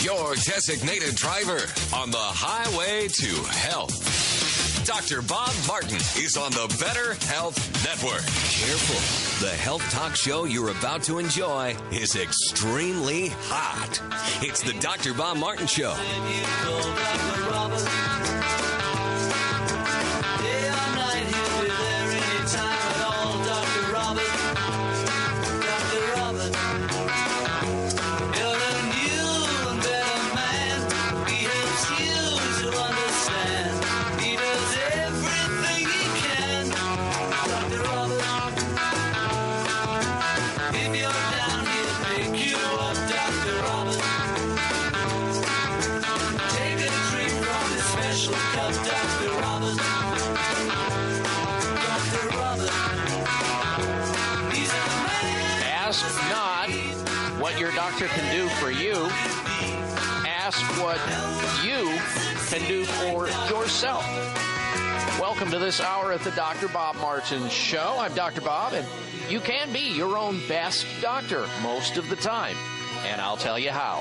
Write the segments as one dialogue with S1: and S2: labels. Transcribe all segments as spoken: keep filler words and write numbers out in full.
S1: your designated driver on the highway to health. Doctor Bob Martin is on the Better Health Network. Careful. The health talk show you're about to enjoy is extremely hot. It's the Doctor Bob Martin Show.
S2: Your doctor can do for you. Ask what you can do for yourself. Welcome to this hour at the Doctor Bob Martin Show. I'm Doctor Bob, and you can be your own best doctor most of the time. And I'll tell you how.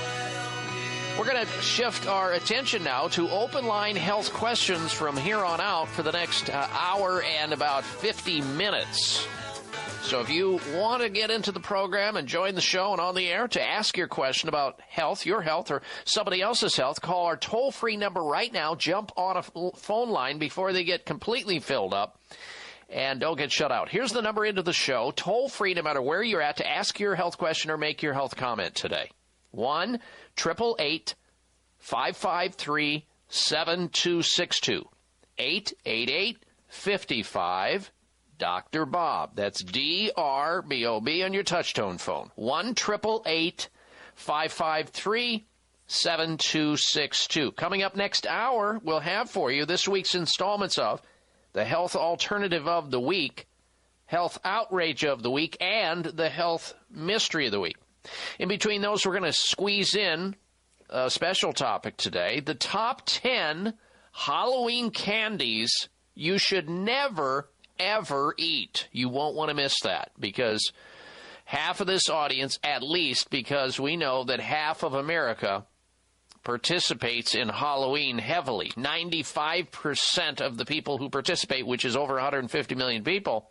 S2: We're going to shift our attention now to open line health questions from here on out for the next uh, hour and about fifty minutes. So if you want to get into the program and join the show and on the air to ask your question about health, your health, or somebody else's health, call our toll-free number right now. Jump on a phone line before they get completely filled up, and don't get shut out. Here's the number into the show, toll-free no matter where you're at, to ask your health question or make your health comment today. one eight eight eight, five five three, seven two six two. eight eight eight, five five, Doctor Bob. That's D R B O B on your touch-tone phone. one eight eight eight, five five three, seven two six two. Coming up next hour, we'll have for you this week's installments of the Health Alternative of the Week, Health Outrage of the Week, and the Health Mystery of the Week. In between those, we're going to squeeze in a special topic today, the top ten Halloween candies you should never ever eat. You won't want to miss that, because half of this audience, at least, because we know that half of America participates in Halloween heavily. ninety-five percent of the people who participate, which is over one hundred fifty million people,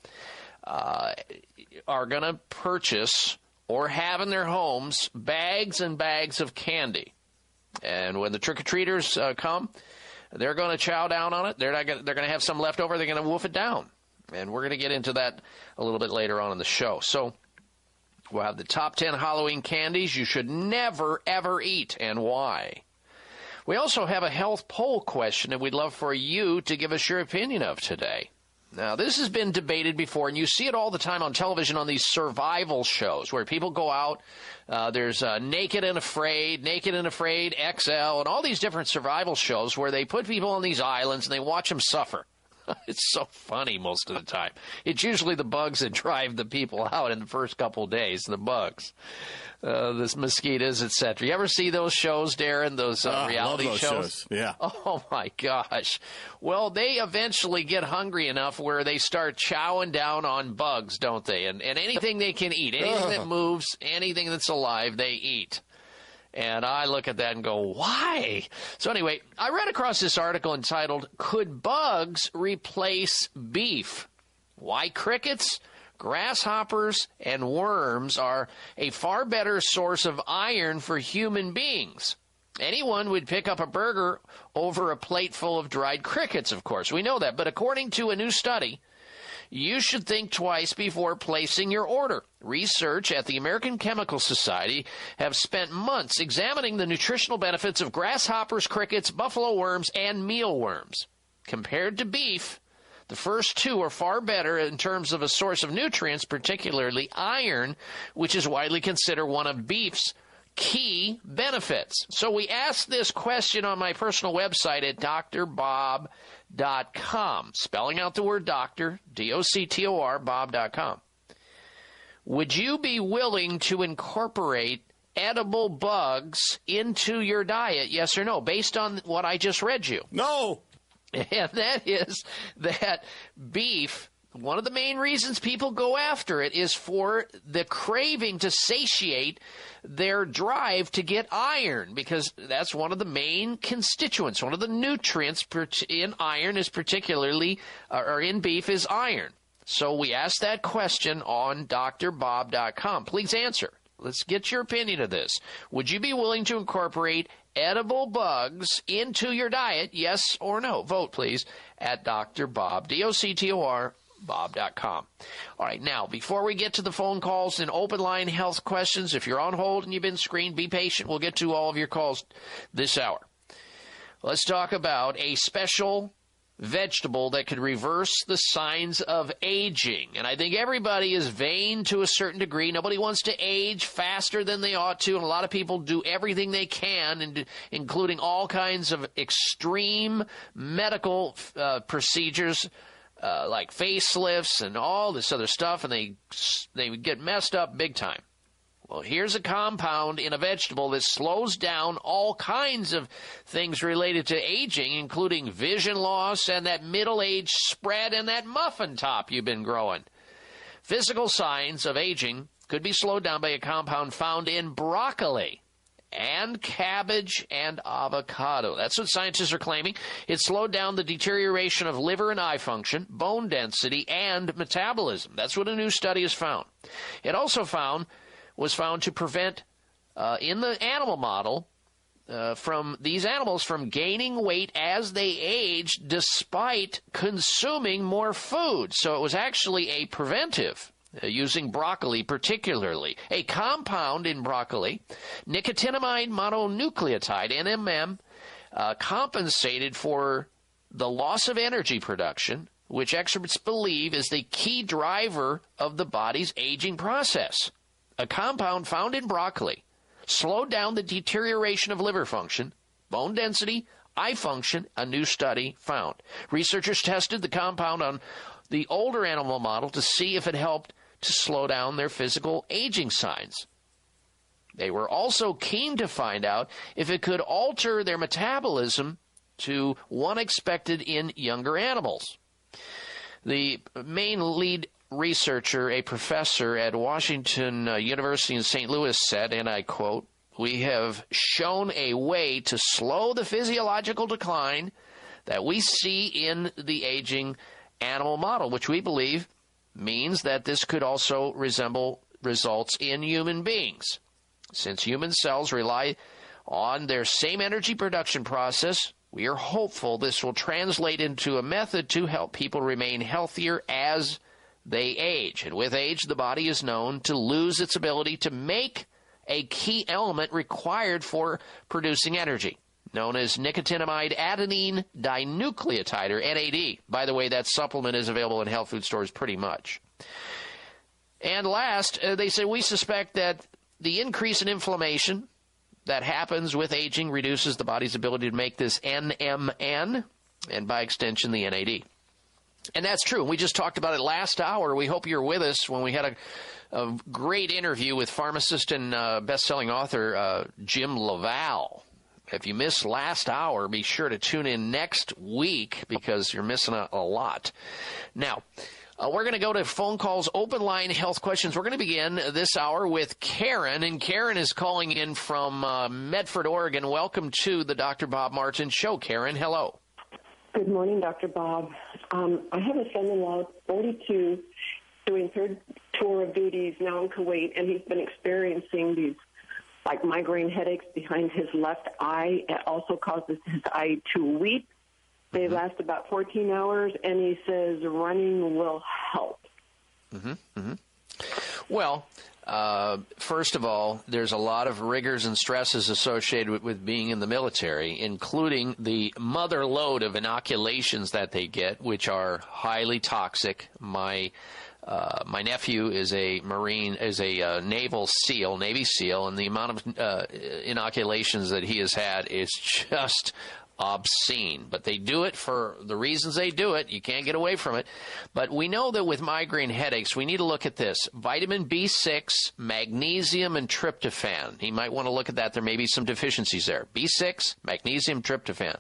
S2: uh, are going to purchase or have in their homes bags and bags of candy. And when the trick-or-treaters uh, come, they're going to chow down on it. They're not gonna, they're going to have some left over. They're going to wolf it down. And we're going to get into that a little bit later on in the show. So we'll have the top ten Halloween candies you should never, ever eat, and why. We also have a health poll question that we'd love for you to give us your opinion of today. Now, this has been debated before, and you see it all the time on television on these survival shows where people go out. Uh, there's uh, Naked and Afraid, Naked and Afraid X L, and all these different survival shows where they put people on these islands and they watch them suffer. It's so funny most of the time. It's usually the bugs that drive the people out in the first couple of days, the bugs, uh, the mosquitoes, et cetera. You ever see those shows, Darren, those uh,
S3: oh,
S2: reality
S3: I love those
S2: shows?
S3: shows? Yeah.
S2: Oh, my gosh. Well, they eventually get hungry enough where they start chowing down on bugs, don't they? And, and anything they can eat, anything that moves, anything that's alive, they eat. And I look at that and go, why? So anyway, I ran across this article entitled, Could Bugs Replace Beef? Why crickets, grasshoppers, and worms are a far better source of iron for human beings. Anyone would pick up a burger over a plate full of dried crickets, of course. We know that. But according to a new study, you should think twice before placing your order. Research at the American Chemical Society have spent months examining the nutritional benefits of grasshoppers, crickets, buffalo worms, and mealworms. Compared to beef, the first two are far better in terms of a source of nutrients, particularly iron, which is widely considered one of beef's key benefits. So we asked this question on my personal website at dr bob dot com, spelling out the word doctor, D O C T O R, bob dot com. Would you be willing to incorporate edible bugs into your diet, yes or no, based on what I just read you?
S3: No.
S2: And that is that beef one of the main reasons people go after it is for the craving to satiate their drive to get iron, because that's one of the main constituents. One of the nutrients in iron is particularly, or in beef, is iron. So we asked that question on D R bob dot com. Please answer. Let's get your opinion of this. Would you be willing to incorporate edible bugs into your diet? Yes or no? Vote, please, at Doctor Bob, D O C T O R, Bob dot com. All right, now, before we get to the phone calls and open line health questions, if you're on hold and you've been screened, be patient. We'll get to all of your calls this hour. Let's talk about a special vegetable that could reverse the signs of aging. And I think everybody is vain to a certain degree. Nobody wants to age faster than they ought to, and a lot of people do everything they can, and including all kinds of extreme medical uh, procedures, uh, like facelifts and all this other stuff, and they they get messed up big time. Well, here's a compound in a vegetable that slows down all kinds of things related to aging, including vision loss and that middle-age spread and that muffin top you've been growing. Physical signs of aging could be slowed down by a compound found in broccoli and cabbage and avocado. That's what scientists are claiming. It slowed down the deterioration of liver and eye function, bone density, and metabolism. That's what a new study has found. It also found... was found to prevent, uh, in the animal model, uh, from these animals from gaining weight as they aged despite consuming more food. So it was actually a preventive, uh, using broccoli particularly. A compound in broccoli, nicotinamide mononucleotide, N M M, uh, compensated for the loss of energy production, which experts believe is the key driver of the body's aging process. A compound found in broccoli slowed down the deterioration of liver function, bone density, eye function, a new study found. Researchers tested the compound on the older animal model to see if it helped to slow down their physical aging signs. They were also keen to find out if it could alter their metabolism to one expected in younger animals. The main lead researcher, a professor at Washington uh, University in Saint Louis, said, and I quote, "We have shown a way to slow the physiological decline that we see in the aging animal model," which we believe means that this could also resemble results in human beings. Since human cells rely on their same energy production process, we are hopeful this will translate into a method to help people remain healthier as they age. And with age, the body is known to lose its ability to make a key element required for producing energy, known as nicotinamide adenine dinucleotide, or N A D. By the way, that supplement is available in health food stores pretty much. And last, uh, they say we suspect that the increase in inflammation that happens with aging reduces the body's ability to make this N M N, and by extension, the N A D. And that's true. We just talked about it last hour. We hope you're with us when we had a, a great interview with pharmacist and uh, best-selling author uh, Jim Laval. If you missed last hour, be sure to tune in next week because you're missing a, a lot. Now, uh, we're going to go to phone calls, open line health questions. We're going to begin this hour with Karen, and Karen is calling in from uh, Medford, Oregon. Welcome to the Doctor Bob Martin Show. Karen, hello.
S3: Good morning, Doctor Bob. Um, I have a son-in-law, forty-two, doing third tour of duties now in Kuwait, and he's been experiencing these, like, migraine headaches behind his left eye. It also causes his eye to weep. They mm-hmm. last about fourteen hours, and he says running will help.
S2: Mm-hmm. Mm-hmm. Well, uh, first of all, there's a lot of rigors and stresses associated with, with being in the military, including the mother load of inoculations that they get, which are highly toxic. My uh, my nephew is a Marine, is a uh, Naval SEAL, Navy SEAL, and the amount of uh, inoculations that he has had is just obscene. But they do it for the reasons they do it. You can't get away from it. But we know that with migraine headaches, we need to look at this. Vitamin B six, magnesium, and tryptophan. You might want to look at that. There may be some deficiencies there. B six, magnesium, tryptophan.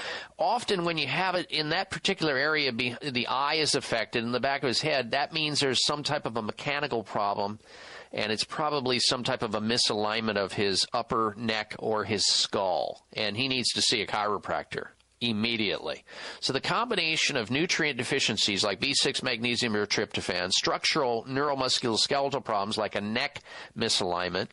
S2: Often when you have it in that particular area, the eye is affected in the back of his head, that means there's some type of a mechanical problem, and it's probably some type of a misalignment of his upper neck or his skull, and he needs to see a chiropractor immediately. So the combination of nutrient deficiencies like B six, magnesium, or tryptophan, structural neuromusculoskeletal problems like a neck misalignment,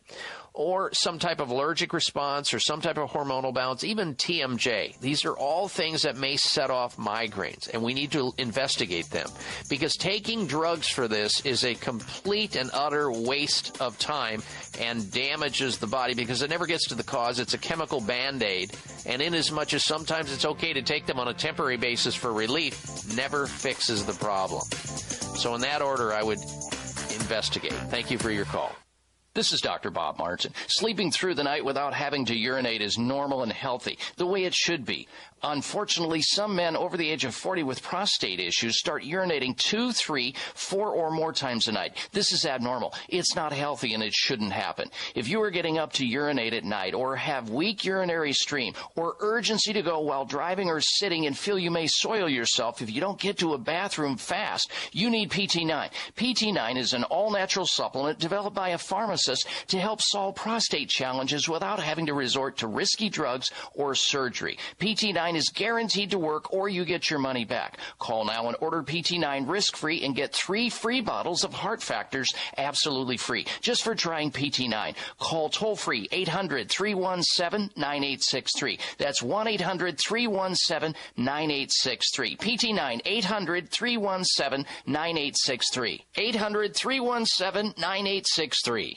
S2: or some type of allergic response or some type of hormonal balance, even T M J. These are all things that may set off migraines, and we need to investigate them, because taking drugs for this is a complete and utter waste of time and damages the body because it never gets to the cause. It's a chemical Band-Aid, and in as much as sometimes it's okay to take them on a temporary basis for relief, never fixes the problem. So in that order, I would investigate. Thank you for your call.
S4: This is Doctor Bob Martin. Sleeping through the night without having to urinate is normal and healthy, the way it should be. Unfortunately, some men over the age of forty with prostate issues start urinating two, three, four, or more times a night. This is abnormal. It's not healthy, and it shouldn't happen. If you are getting up to urinate at night or have weak urinary stream or urgency to go while driving or sitting and feel you may soil yourself if you don't get to a bathroom fast, you need P T nine. P T nine is an all-natural supplement developed by a pharmacist to help solve prostate challenges without having to resort to risky drugs or surgery. P T nine is guaranteed to work, or you get your money back. Call now and order P T nine risk-free and get three free bottles of Heart Factors absolutely free just for trying P T nine. Call toll-free eight hundred, three one seven, nine eight six three. That's one eight hundred, three one seven, nine eight six three. P T nine, eight hundred, three one seven, nine eight six three. eight hundred, three one seven, nine eight six three.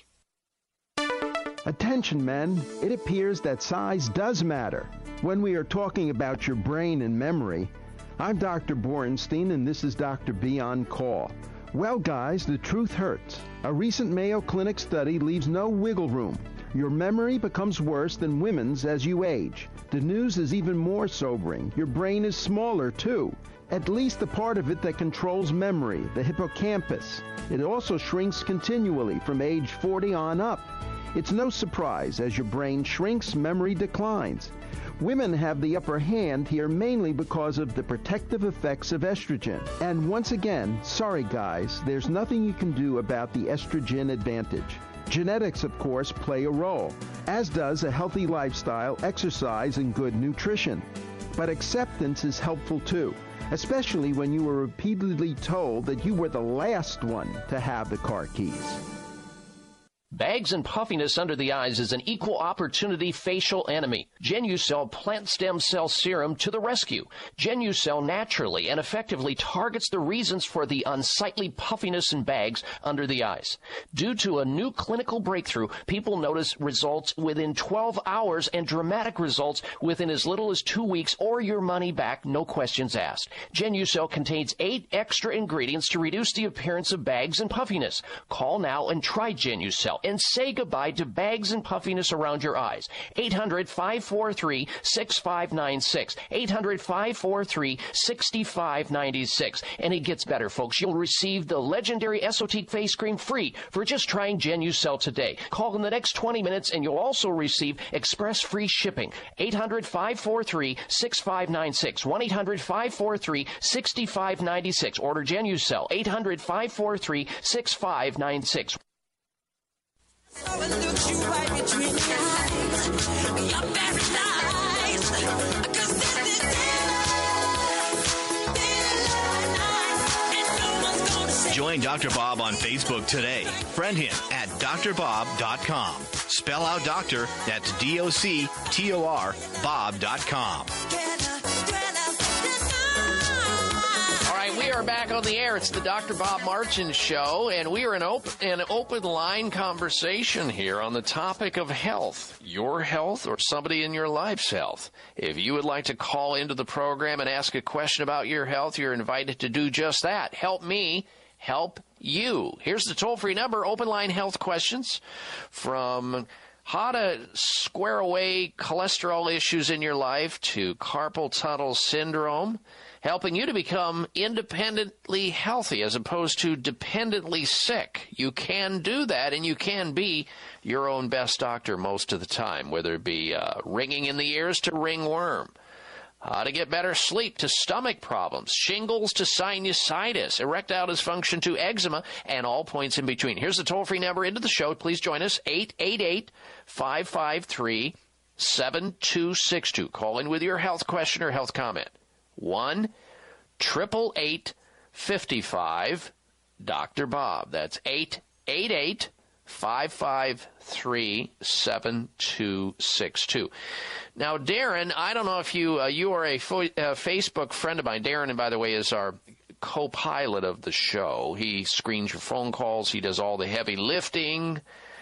S5: Attention, men. It appears that size does matter when we are talking about your brain and memory. I'm Doctor Borenstein, and this is Doctor B on Call. Well, guys, the truth hurts. A recent Mayo Clinic study leaves no wiggle room. Your memory becomes worse than women's as you age. The news is even more sobering. Your brain is smaller, too. At least the part of it that controls memory, the hippocampus. It also shrinks continually from age forty on up. It's no surprise. As your brain shrinks, memory declines. Women have the upper hand here mainly because of the protective effects of estrogen. And once again, sorry guys, there's nothing you can do about the estrogen advantage. Genetics, of course, play a role, as does a healthy lifestyle, exercise, and good nutrition. But acceptance is helpful too, especially when you were repeatedly told that you were the last one to have the car keys.
S4: Bags and puffiness under the eyes is an equal opportunity facial enemy. Genucel Plant Stem Cell Serum to the rescue. Genucel naturally and effectively targets the reasons for the unsightly puffiness and bags under the eyes. Due to a new clinical breakthrough, people notice results within twelve hours and dramatic results within as little as two weeks or your money back, no questions asked. Genucel contains eight extra ingredients to reduce the appearance of bags and puffiness. Call now and try Genucel and say goodbye to bags and puffiness around your eyes. eight hundred, five four three, six five nine six. eight hundred, five four three, six five nine six. And it gets better, folks. You'll receive the legendary Esotique face cream free for just trying Genucel today. Call in the next twenty minutes and you'll also receive express free shipping. eight hundred, five four three, six five nine six. one eight hundred, five four three, six five nine six. Order Genucel. eight hundred, five four three, six five nine six.
S6: So it looks you right between the eyes. You're very nice. Cause this is and no one's gonna say.
S7: Join Doctor Bob on Facebook today. Friend him at D R bob dot com. Spell out doctor, that's D O C T O R, bob dot com.
S2: We are back on the air. It's the Doctor Bob Martin Show, and we are in open, an open line conversation here on the topic of health, your health or somebody in your life's health. If you would like to call into the program and ask a question about your health, you're invited to do just that. Help me help you. Here's the toll-free number, open line health questions from how to square away cholesterol issues in your life to carpal tunnel syndrome, helping you to become independently healthy as opposed to dependently sick. You can do that, and you can be your own best doctor most of the time, whether it be uh, ringing in the ears to ringworm, how to get better sleep to stomach problems, shingles to sinusitis, erectile dysfunction to eczema, and all points in between. Here's the toll-free number into the show. Please join us, eight eight eight, five five three, seven two six two. Call in with your health question or health comment. one eight eight eight, five five, Doctor Bob. That's eight eight eight, five five three, seven two six two. Now, Darren, I don't know if you uh, you are a fo- uh, Facebook friend of mine. Darren, and by the way, is our co-pilot of the show. He screens your phone calls. He does all the heavy lifting.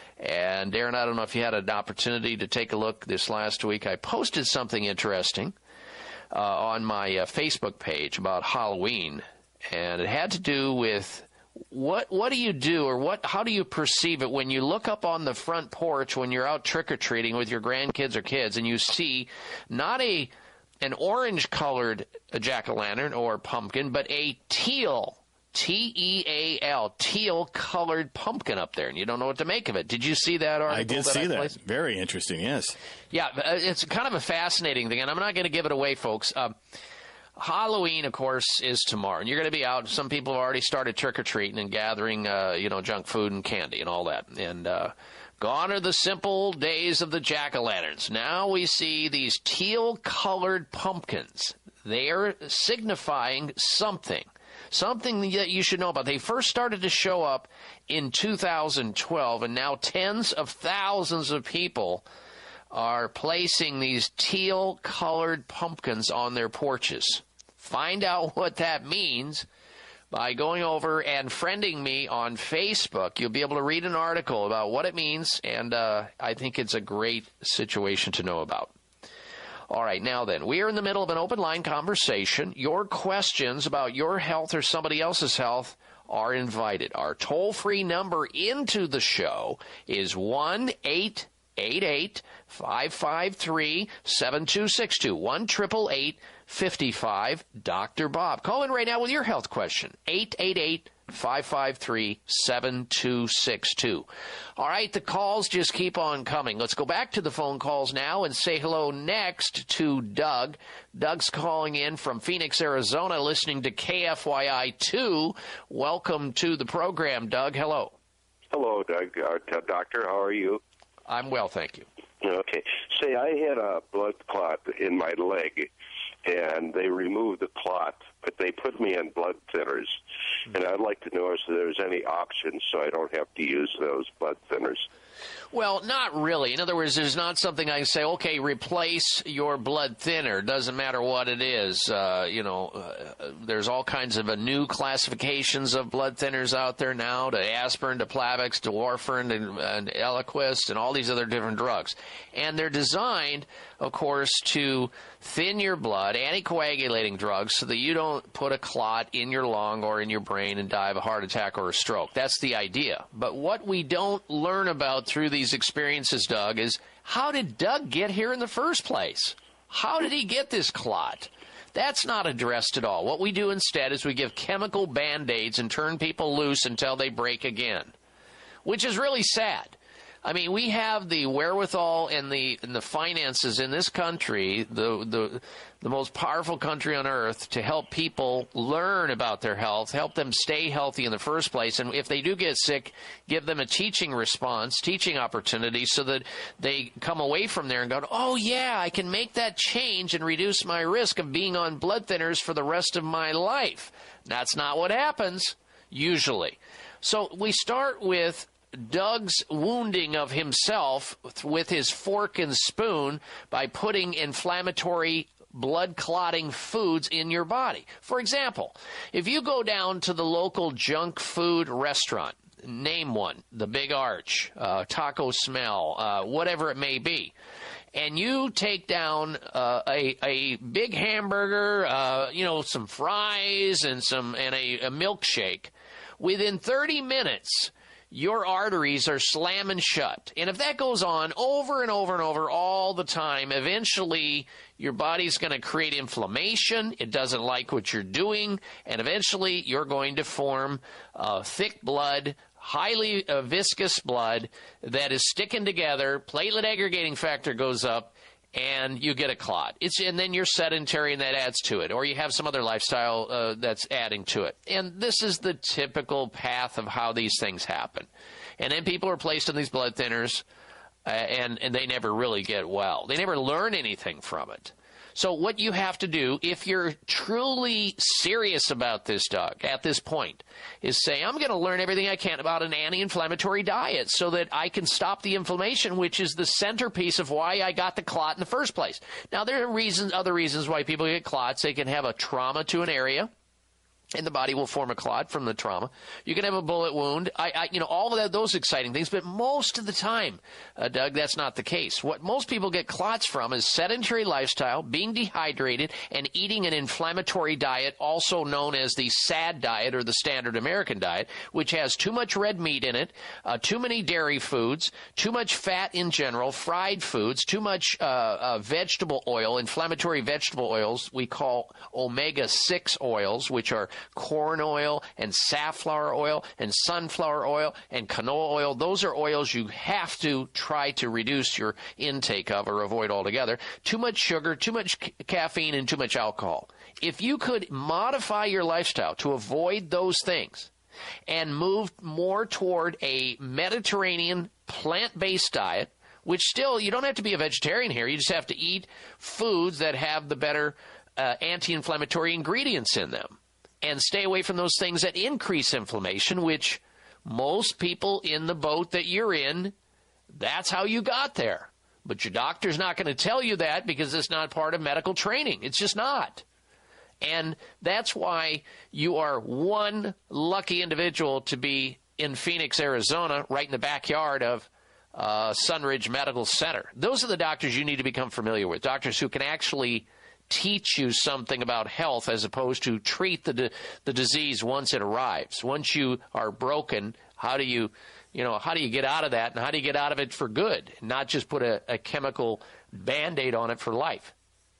S2: And, Darren, I don't know if you had an opportunity to take a look this last week. I posted something interesting uh, on my uh, Facebook page about Halloween, and it had to do with What what do you do, or what? How do you perceive it when you look up on the front porch when you're out trick-or-treating with your grandkids or kids, and you see not a an orange-colored jack-o'-lantern or pumpkin, but a teal, T E A L, teal-colored pumpkin up there, and you don't know what to make of it. Did you see that article?
S8: I did
S2: that
S8: see
S2: I
S8: that.
S2: placed?
S8: Very interesting, yes.
S2: Yeah, it's kind of a fascinating thing, and I'm not going to give it away, folks. Um, Halloween, of course, is tomorrow, and you're going to be out. Some people have already started trick-or-treating and gathering, uh, you know, junk food and candy and all that. And uh, gone are the simple days of the jack-o'-lanterns. Now we see these teal-colored pumpkins. They are signifying something, something that you should know about. They first started to show up in two thousand twelve, and now tens of thousands of people are placing these teal-colored pumpkins on their porches. Find out what that means by going over and friending me on Facebook. You'll be able to read an article about what it means, and uh, I think it's a great situation to know about. All right, now then, we are in the middle of an open line conversation. Your questions about your health or somebody else's health are invited. Our toll-free number into the show is one eight eight eight, five five three, seven two six two, one eight eight eight, five five, Doctor Bob. Call in right now with your health question, eight eight eight, five five three, seven two six two. All right, the calls just keep on coming. Let's go back to the phone calls now and say hello next to Doug. Doug's calling in from Phoenix, Arizona, listening to K F Y I two. Welcome to the program, Doug. Hello.
S9: Hello, Doug. Uh, doctor, how are you?
S2: I'm well, thank you.
S9: Okay. Say, I had a blood clot in my leg, and they removed the clot, but they put me on blood thinners. Mm-hmm. And I'd like to know if there's any options so I don't have to use those blood thinners.
S2: Well, not really. In other words, there's not something I can say, okay, replace your blood thinner. Doesn't matter what it is. Uh, you know, uh, there's all kinds of uh, new classifications of blood thinners out there now, to aspirin, to Plavix, to warfarin, and, and Eliquis, and all these other different drugs. And they're designed, of course, to thin your blood, anticoagulating drugs, so that you don't put a clot in your lung or in your brain and die of a heart attack or a stroke. That's the idea. But what we don't learn about through these experiences, Doug, is how did Doug get here in the first place? How did he get this clot? That's not addressed at all. What we do instead is we give chemical Band-Aids and turn people loose until they break again, which is really sad. I mean, we have the wherewithal and the and the finances in this country, the the the most powerful country on earth, to help people learn about their health, help them stay healthy in the first place, and if they do get sick, give them a teaching response, teaching opportunity, so that they come away from there and go, oh yeah, I can make that change and reduce my risk of being on blood thinners for the rest of my life. That's not what happens, usually. So we start with Doug's wounding of himself with his fork and spoon by putting inflammatory blood clotting foods in your body. For example, if you go down to the local junk food restaurant, name one, the Big Arch, uh, Taco Smell, uh, whatever it may be, and you take down uh, a, a big hamburger, uh, you know, some fries and some and a, a milkshake, within thirty minutes, your arteries are slamming shut. And if that goes on over and over and over all the time, eventually your body's going to create inflammation. It doesn't like what you're doing. And eventually you're going to form uh, thick blood, highly uh, viscous blood that is sticking together. Platelet aggregating factor goes up, and you get a clot. It's and then you're sedentary, and that adds to it. Or you have some other lifestyle uh, that's adding to it. And this is the typical path of how these things happen. And then people are placed on these blood thinners, uh, and, and they never really get well. They never learn anything from it. So what you have to do, if you're truly serious about this, Doug, at this point, is say, I'm going to learn everything I can about an anti-inflammatory diet so that I can stop the inflammation, which is the centerpiece of why I got the clot in the first place. Now, there are reasons, other reasons why people get clots. They can have a trauma to an area, and the body will form a clot from the trauma. You can have a bullet wound. I, I you know, all of that, those exciting things. But most of the time, uh, Doug, that's not the case. What most people get clots from is sedentary lifestyle, being dehydrated, and eating an inflammatory diet, also known as the SAD diet or the standard American diet, which has too much red meat in it, uh, too many dairy foods, too much fat in general, fried foods, too much uh, uh, vegetable oil, inflammatory vegetable oils we call omega six oils, which are corn oil and safflower oil and sunflower oil and canola oil. Those are oils you have to try to reduce your intake of or avoid altogether. Too much sugar, too much c- caffeine, and too much alcohol. If you could modify your lifestyle to avoid those things and move more toward a Mediterranean plant-based diet, which still, you don't have to be a vegetarian here. You just have to eat foods that have the better uh, anti-inflammatory ingredients in them. And stay away from those things that increase inflammation, which most people in the boat that you're in, that's how you got there. But your doctor's not going to tell you that because it's not part of medical training. It's just not. And that's why you are one lucky individual to be in Phoenix, Arizona, right in the backyard of uh, Sunridge Medical Center. Those are the doctors you need to become familiar with, doctors who can actually teach you something about health as opposed to treat the the disease once it arrives. Once you are broken, how do you, you know, how do you get out of that, and how do you get out of it for good, and not just put a, a chemical Band-Aid on it for life?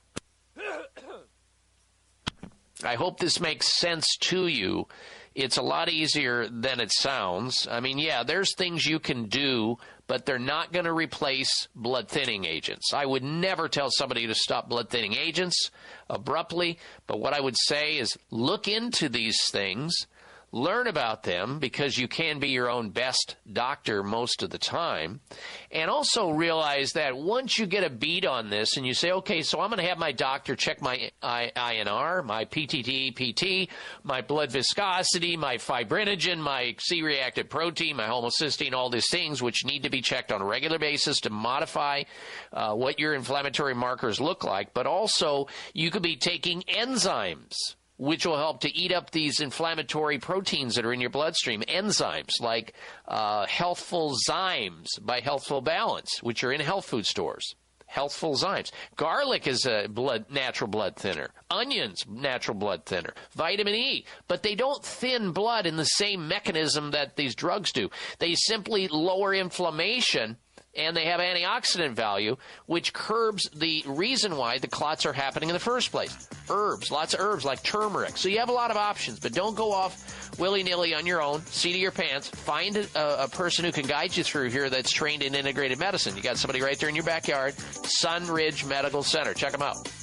S2: I hope this makes sense to you. It's a lot easier than it sounds. I mean, yeah, there's things you can do, but they're not going to replace blood thinning agents. I would never tell somebody to stop blood thinning agents abruptly, but what I would say is look into these things, learn about them, because you can be your own best doctor most of the time, and also realize that once you get a beat on this and you say, okay, so I'm going to have my doctor check my I N R, my P T T P T, my blood viscosity, my fibrinogen, my C-reactive protein, my homocysteine, all these things which need to be checked on a regular basis to modify uh, what your inflammatory markers look like, but also you could be taking enzymes which will help to eat up these inflammatory proteins that are in your bloodstream. Enzymes like uh, Healthful Zymes by Healthful Balance, which are in health food stores. Healthful Zymes. Garlic is a blood, natural blood thinner. Onions, natural blood thinner. Vitamin E. But they don't thin blood in the same mechanism that these drugs do. They simply lower inflammation, and they have antioxidant value, which curbs the reason why the clots are happening in the first place. Herbs, lots of herbs like turmeric. So you have a lot of options, but don't go off willy-nilly on your own, seat of your pants. Find a, a person who can guide you through here that's trained in integrated medicine. You got somebody right there in your backyard, Sunridge Medical Center. Check them out.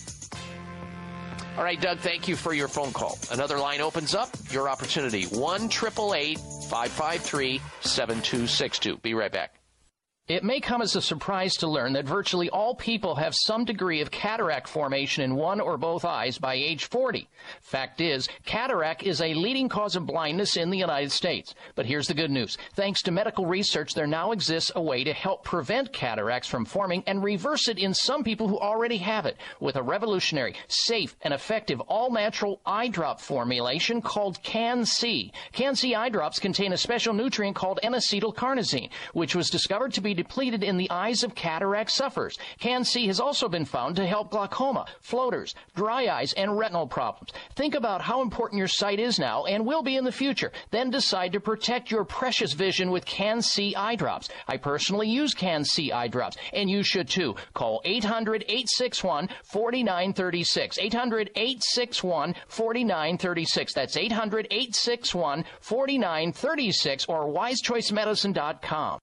S2: All right, Doug, thank you for your phone call. Another line opens up. Your opportunity, one eight eight eight, five five three, seven two six two. Be right back.
S4: It may come as a surprise to learn that virtually all people have some degree of cataract formation in one or both eyes by age forty. Fact is, cataract is a leading cause of blindness in the United States. But here's the good news. Thanks to medical research, there now exists a way to help prevent cataracts from forming and reverse it in some people who already have it with a revolutionary, safe, and effective all-natural eye drop formulation called Can-C. Can-C eye drops contain a special nutrient called N-acetylcarnosine, which was discovered to be depleted in the eyes of cataract sufferers. Can-C has also been found to help glaucoma, floaters, dry eyes, and retinal problems. Think about how important your sight is now and will be in the future. Then decide to protect your precious vision with Can-C eye drops. I personally use Can-C eye drops, and you should too. Call eight hundred, eight six one, four nine three six. eight hundred, eight six one, four nine three six. That's eight hundred, eight six one, four nine three six or wise choice medicine dot com.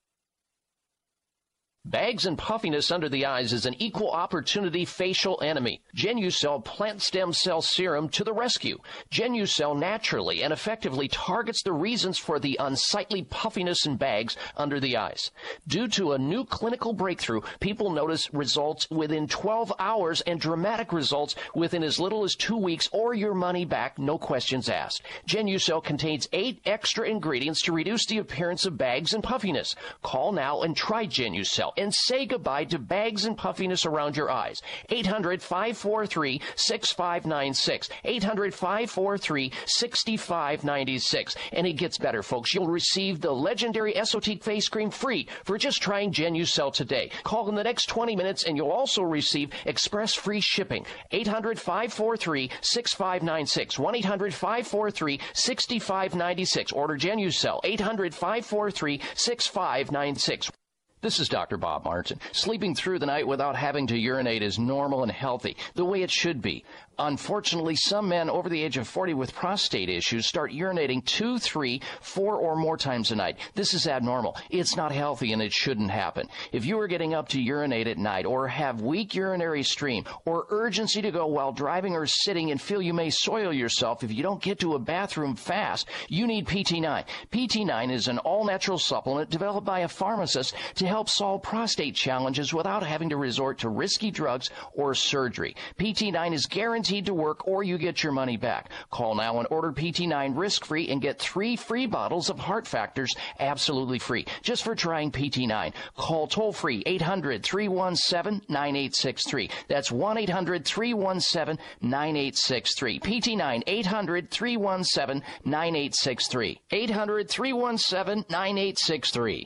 S4: Bags and puffiness under the eyes is an equal opportunity facial enemy. Genucell Plant Stem Cell Serum to the rescue. Genucell naturally and effectively targets the reasons for the unsightly puffiness and bags under the eyes. Due to a new clinical breakthrough, people notice results within twelve hours and dramatic results within as little as two weeks or your money back, no questions asked. Genucell contains eight extra ingredients to reduce the appearance of bags and puffiness. Call now and try Genucell and say goodbye to bags and puffiness around your eyes. eight hundred, five four three, six five nine six. eight hundred, five four three, six five nine six. And it gets better, folks. You'll receive the legendary Esotique face cream free for just trying Genucell today. Call in the next twenty minutes and you'll also receive express free shipping. eight hundred, five four three, six five nine six. one eight hundred, five four three, six five nine six. Order Genucell. eight hundred, five four three, six five nine six. This is Doctor Bob Martin. Sleeping through the night without having to urinate is normal and healthy, the way it should be. Unfortunately, some men over the age of forty with prostate issues start urinating two, three, four, or more times a night. This is abnormal. It's not healthy, and it shouldn't happen. If you are getting up to urinate at night, or have weak urinary stream, or urgency to go while driving or sitting and feel you may soil yourself if you don't get to a bathroom fast, you need P T nine. P T nine is an all-natural supplement developed by a pharmacist to help solve prostate challenges without having to resort to risky drugs or surgery. P T nine is guaranteed to work, or you get your money back. Call now and order P T nine risk-free and get three free bottles of Heart Factors absolutely free just for trying P T nine. Call toll-free eight hundred, three one seven, nine eight six three. That's one eight hundred, three one seven, nine eight six three. P T nine, eight hundred, three one seven, nine eight six three. eight hundred, three one seven, nine eight six three.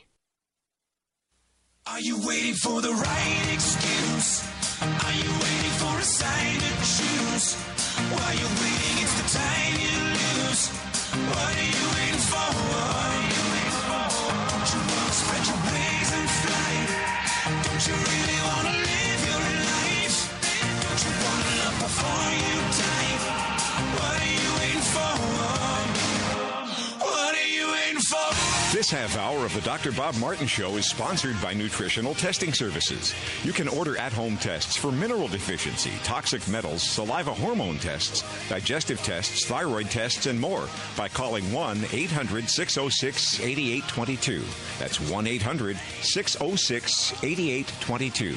S6: Are you waiting for the right excuse? Are you waiting for a sign to choose? While you're waiting, it's the time you lose. What are you waiting for? Don't you want to spread your wings and fly? Don't you really want to live your life? Don't you want to love before you die? What are you waiting for? What are you waiting for?
S8: This half hour of the Doctor Bob Martin Show is sponsored by Nutritional Testing Services. You can order at-home tests for mineral deficiency, toxic metals, saliva hormone tests, digestive tests, thyroid tests, and more by calling one eight hundred, six oh six, eight eight two two. That's one eight hundred, six oh six, eight eight two two.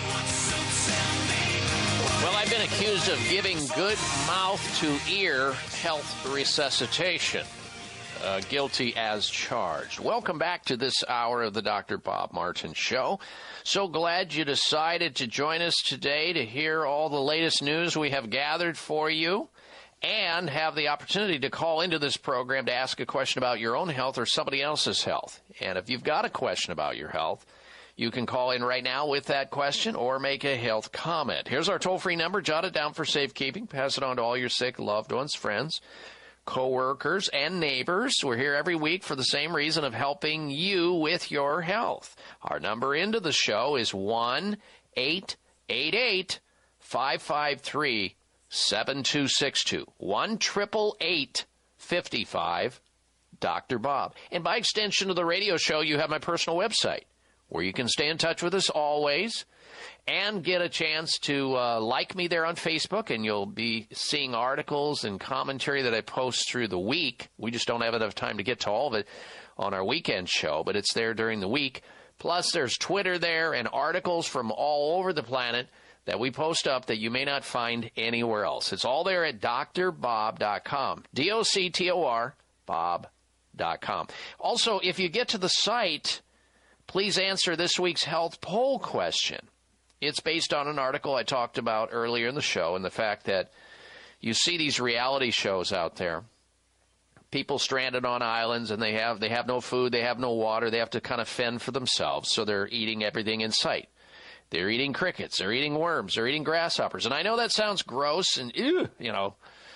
S2: Well, I've been accused of giving good mouth-to-ear health resuscitation. Uh, guilty as charged. Welcome back to this hour of the Doctor Bob Martin Show. So glad you decided to join us today to hear all the latest news we have gathered for you and have the opportunity to call into this program to ask a question about your own health or somebody else's health. And if you've got a question about your health, you can call in right now with that question or make a health comment. Here's our toll-free number. Jot it down for safekeeping. Pass it on to all your sick loved ones, friends, co-workers, and neighbors. We're here every week for the same reason of helping you with your health. Our number into the show is one eight eight eight, five five three, seven two six two. one eight eight eight, five five, Doctor Bob. And by extension of the radio show, you have my personal website where you can stay in touch with us always and get a chance to uh, like me there on Facebook, and you'll be seeing articles and commentary that I post through the week. We just don't have enough time to get to all of it on our weekend show, but it's there during the week. Plus, there's Twitter there and articles from all over the planet that we post up that you may not find anywhere else. It's all there at D R bob dot com, D O C T O R, bob dot com. Also, if you get to the site, please answer this week's health poll question. It's based on an article I talked about earlier in the show and the fact that you see these reality shows out there, people stranded on islands, and they have they have no food, they have no water, they have to kind of fend for themselves, so they're eating everything in sight. They're eating crickets, they're eating worms, they're eating grasshoppers. And I know that sounds gross and, ew, you know,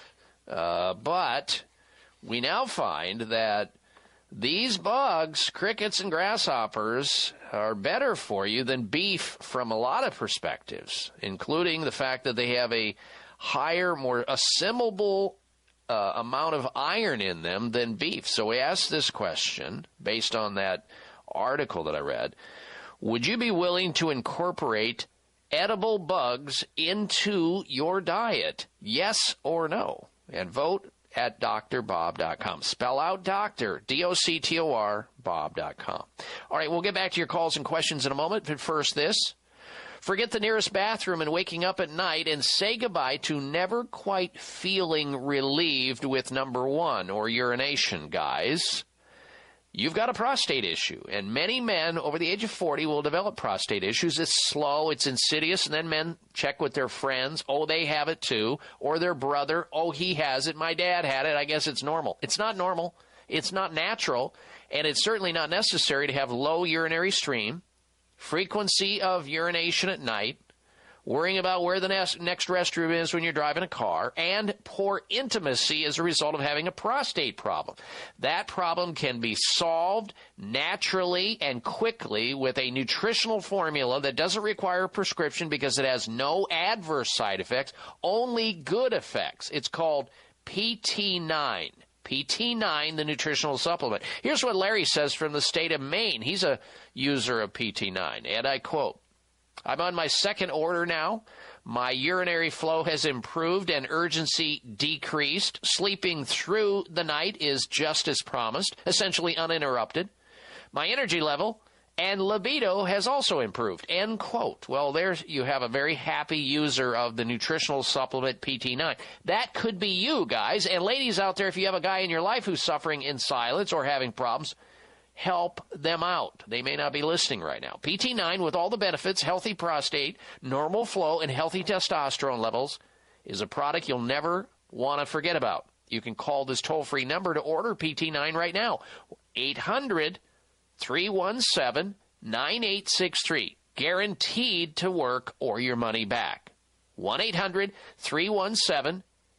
S2: uh, but we now find that these bugs, crickets and grasshoppers, are better for you than beef from a lot of perspectives, including the fact that they have a higher, more assimilable uh, amount of iron in them than beef. So we asked this question based on that article that I read. Would you be willing to incorporate edible bugs into your diet? Yes or no? And vote at D R Bob dot com. Spell out doctor, D O C T O R, Bob dot com. All right, we'll get back to your calls and questions in a moment, but first this. Forget the nearest bathroom and waking up at night and say goodbye to never quite feeling relieved with number one, or urination, guys. You've got a prostate issue, and many men over the age of forty will develop prostate issues. It's slow, it's insidious, and then men check with their friends. Oh, they have it too. Or their brother. Oh, he has it. My dad had it. I guess it's normal. It's not normal. It's not natural, and it's certainly not necessary to have low urinary stream, frequency of urination at night, worrying about where the next, next restroom is when you're driving a car, and poor intimacy as a result of having a prostate problem. That problem can be solved naturally and quickly with a nutritional formula that doesn't require a prescription because it has no adverse side effects, only good effects. It's called P T nine. P T nine, the nutritional supplement. Here's what Larry says from the state of Maine. He's a user of P T nine, and I quote, I'm on my second order now. My urinary flow has improved and urgency decreased. Sleeping through the night is just as promised, essentially uninterrupted. My energy level and libido has also improved, end quote. Well, there you have a very happy user of the nutritional supplement P T nine. That could be you, guys. And ladies out there, if you have a guy in your life who's suffering in silence or having problems, help them out. They may not be listening right now. P T nine, with all the benefits, healthy prostate, normal flow, and healthy testosterone levels, is a product you'll never want to forget about. You can call this toll-free number to order P T nine right now. eight hundred, three one seven, nine eight six three. Guaranteed to work or your money back. one eight hundred, three one seven,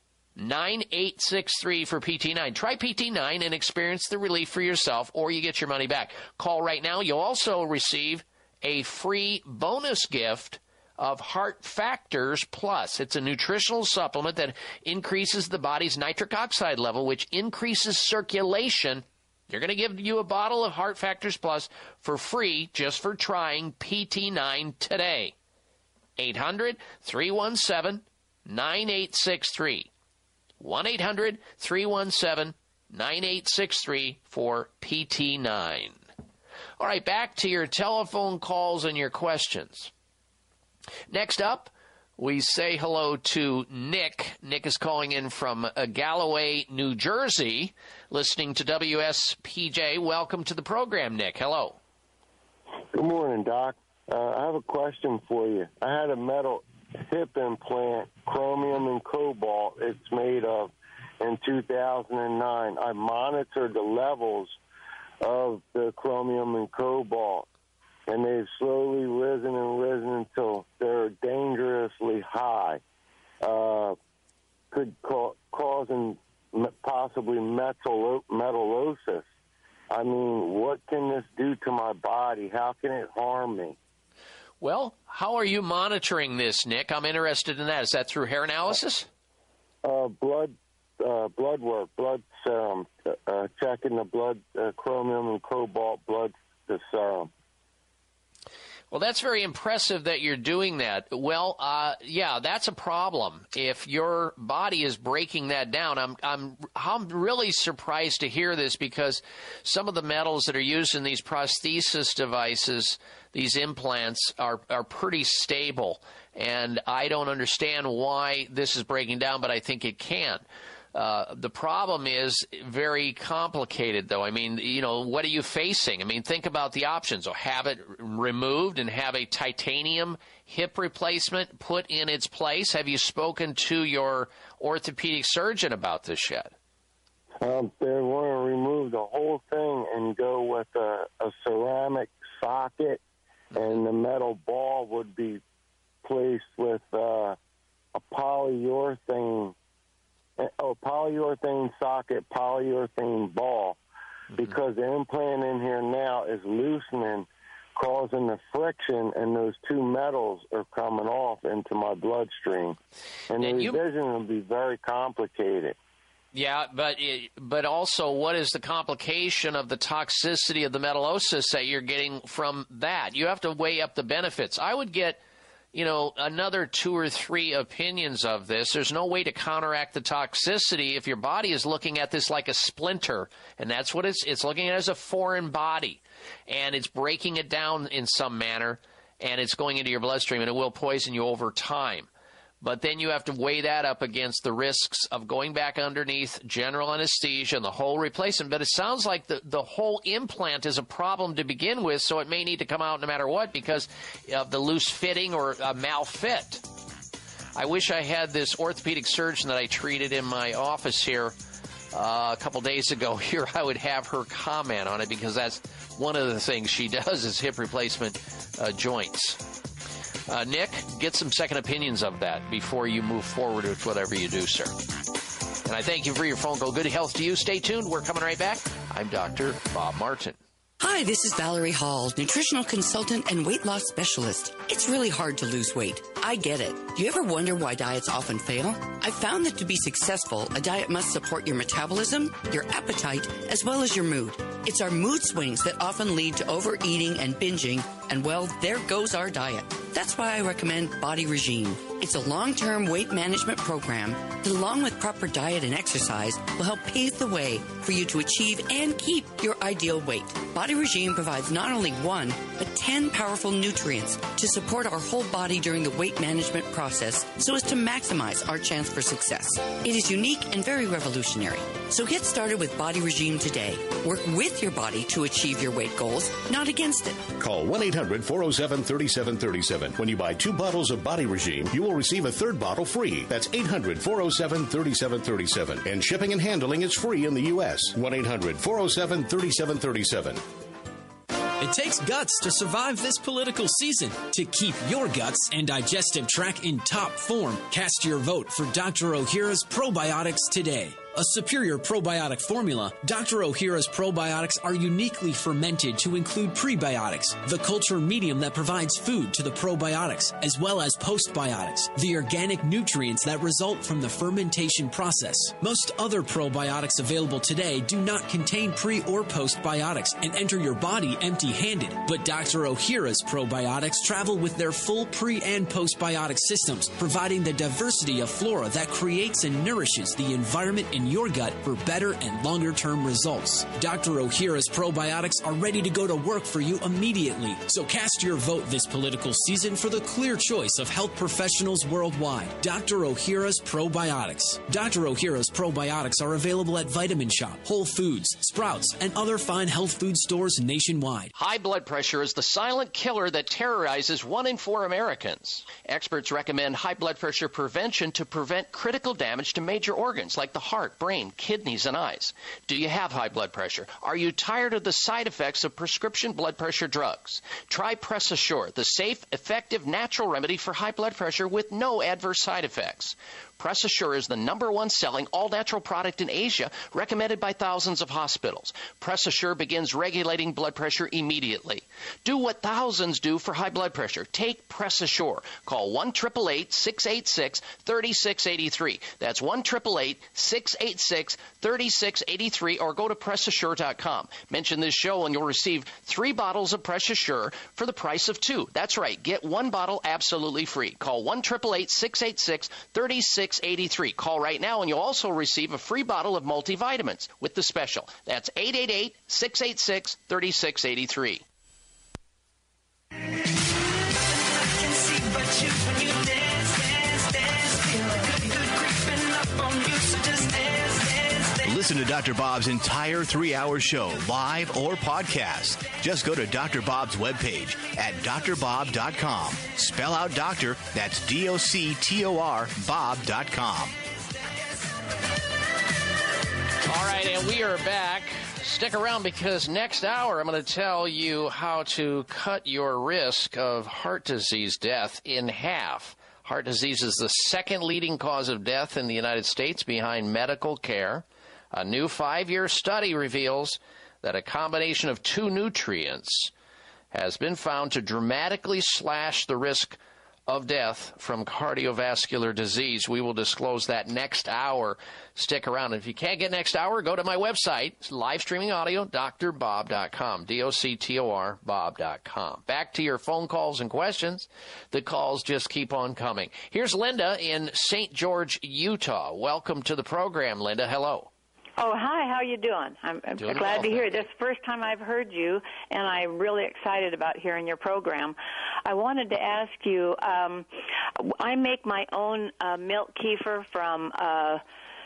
S2: nine eight six three for P T nine. Try P T nine and experience the relief for yourself, or you get your money back. Call right now. You'll also receive a free bonus gift of Heart Factors Plus. It's a nutritional supplement that increases the body's nitric oxide level, which increases circulation. They're going to give you a bottle of Heart Factors Plus for free just for trying P T nine today. eight hundred, three one seven, nine eight six three. one eight hundred, three one seven, nine eight six three for P T nine. All right, back to your telephone calls and your questions. Next up, we say hello to Nick. Nick is calling in from uh, Galloway, New Jersey, listening to W S P J. Welcome to the program, Nick. Hello.
S10: Good morning, Doc. Uh, I have a question for you. I had a metal hip implant, chromium and cobalt, it's made of, in two thousand nine. I monitored the levels of the chromium and cobalt, and they've slowly risen and risen until they're dangerously high, uh, could ca- causing possibly metal- metallosis. I mean, what can this do to my body? How can it harm me?
S2: Well, how are you monitoring this, Nick? I'm interested in that. Is that through hair analysis?
S10: Uh, blood, uh, blood work, blood serum, uh, checking the blood, uh, chromium and cobalt blood the serum.
S2: Well, that's very impressive that you're doing that. Well, uh, yeah, that's a problem. If your body is breaking that down, I'm, I'm, I'm really surprised to hear this, because some of the metals that are used in these prosthesis devices, these implants, are, are pretty stable. And I don't understand why this is breaking down, but I think it can. Uh, the problem is very complicated, though. I mean, you know, what are you facing? I mean, think about the options. So have it removed and have a titanium hip replacement put in its place. Have you spoken to your orthopedic surgeon about this yet?
S10: Um, they're remove the whole thing and go with a, a ceramic socket, and the metal ball would be placed with uh, a polyurethane, oh, polyurethane socket, polyurethane ball, mm-hmm. because the implant in here now is loosening, causing the friction, and those two metals are coming off into my bloodstream. And, and the you... revision will be very complicated.
S2: Yeah, but it, but also, what is the complication of the toxicity of the metallosis that you're getting from that? You have to weigh up the benefits. I would get, you know, another two or three opinions of this. There's no way to counteract the toxicity if your body is looking at this like a splinter, and that's what it's it's looking at as a foreign body, and it's breaking it down in some manner, and it's going into your bloodstream, and it will poison you over time. But then you have to weigh that up against the risks of going back underneath general anesthesia and the whole replacement. But it sounds like the, the whole implant is a problem to begin with, so it may need to come out no matter what because of the loose fitting or a malfit. I wish I had this orthopedic surgeon that I treated in my office here uh, a couple days ago. Here I would have her comment on it because that's one of the things she does is hip replacement uh, joints. Uh, Nick, get some second opinions of that before you move forward with whatever you do, sir. And I thank you for your phone call. Good health to you. Stay tuned. We're coming right back. I'm Doctor Bob Martin.
S11: Hi, this is Valerie Hall, nutritional consultant and weight loss specialist. It's really hard to lose weight. I get it. Do you ever wonder why diets often fail? I've found that to be successful, a diet must support your metabolism, your appetite, as well as your mood. It's our mood swings that often lead to overeating and binging, and well, there goes our diet. That's why I recommend Body Regime. It's a long-term weight management program that, along with proper diet and exercise, will help pave the way for you to achieve and keep your ideal weight. Body Regime provides not only one, but ten powerful nutrients to support our whole body during the weight management process so as to maximize our chance for success. It is unique and very revolutionary. So get started with Body Regime today. Work with your body to achieve your weight goals, not against it.
S12: Call one eight hundred four oh seven three seven three seven. When you buy two bottles of Body Regime, you will receive a third bottle free. That's eight hundred four oh seven three seven three seven. And shipping and handling is free in the U S. one eight hundred four oh seven three seven three seven.
S13: It takes guts to survive this political season. To keep your guts and digestive tract in top form, cast your vote for Doctor Ohhira's Probiotics today. A superior probiotic formula, Doctor Ohhira's probiotics are uniquely fermented to include prebiotics, the culture medium that provides food to the probiotics, as well as postbiotics, the organic nutrients that result from the fermentation process. Most other probiotics available today do not contain pre or postbiotics and enter your body empty-handed. But Doctor Ohhira's probiotics travel with their full pre and postbiotic systems, providing the diversity of flora that creates and nourishes the environment in your gut for better and longer-term results. Doctor Ohhira's probiotics are ready to go to work for you immediately. So cast your vote this political season for the clear choice of health professionals worldwide. Doctor Ohhira's Probiotics. Doctor Ohhira's probiotics are available at Vitamin Shop, Whole Foods, Sprouts, and other fine health food stores nationwide.
S4: High blood pressure is the silent killer that terrorizes one in four Americans. Experts recommend high blood pressure prevention to prevent critical damage to major organs like the heart, brain, kidneys, and eyes. Do you have high blood pressure? Are you tired of the side effects of prescription blood pressure drugs? Try Press Assure, the safe, effective, natural remedy for high blood pressure with no adverse side effects. Press Assure is the number one selling all-natural product in Asia, recommended by thousands of hospitals. Press Assure begins regulating blood pressure immediately. Do what thousands do for high blood pressure. Take Press Assure. Call one eight eight eight, six eight six, three six eight three. That's one eight eight eight, six eight six, three six eight three, or go to press assure dot com. Mention this show and you'll receive three bottles of Press Assure for the price of two. That's right. Get one bottle absolutely free. Call one eight eight eight, six eight six, three six eight three. Call right now and you'll also receive a free bottle of multivitamins with the special. That's eight eight eight, six eight six, three six eight three.
S7: Listen to Doctor Bob's entire three-hour show, live or podcast. Just go to Doctor Bob's webpage at D R bob dot com. Spell out doctor, that's D O C T O R, Bob dot com.
S2: All right, and we are back. Stick around because next hour I'm going to tell you how to cut your risk of heart disease death in half. Heart disease is the second leading cause of death in the United States behind medical care. A new five-year study reveals that a combination of two nutrients has been found to dramatically slash the risk of death from cardiovascular disease. We will disclose that next hour. Stick around. If you can't get next hour, go to my website, live streaming audio, D R bob dot com, D O C T O R, Bob dot com. Back to your phone calls and questions. The calls just keep on coming. Here's Linda in Saint George, Utah. Welcome to the program, Linda. Hello.
S14: Oh, hi. How you doing? I'm, I'm
S2: Doing
S14: glad
S2: well,
S14: to hear it. This is the first time I've heard you, and I'm really excited about hearing your program. I wanted to ask you, um, I make my own uh, milk kefir from uh,